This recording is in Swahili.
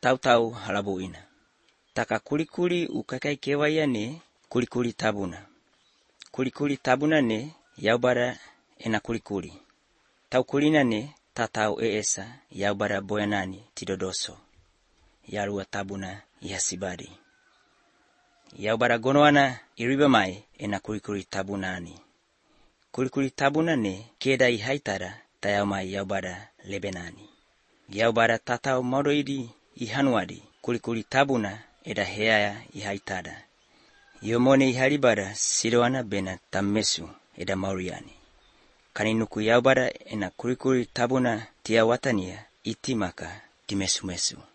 tau halabuina. Taka kulikuli ukakai kewaya ne kulikuli tabuna. Kulikuli tabuna ne yaubara ena kulikuli. Tau kulina ne tatau eesa yaubara boyanani tidodoso. Yarua tabuna yasibadi. Yaubara gonoana iriba mai ena kulikuli tabunani. Kulikuli tabuna ne keda ihaitara tayaumai yaubara lebenani. Yaubara tatau modoidi ihanuadi kulikuli tabuna eda heaya ihaitada. Yomone iharibara sidoana bena tamesu eda mauriani. Kaninuku yaubara ena kulikuli tabuna tia watania itimaka timesu-mesu.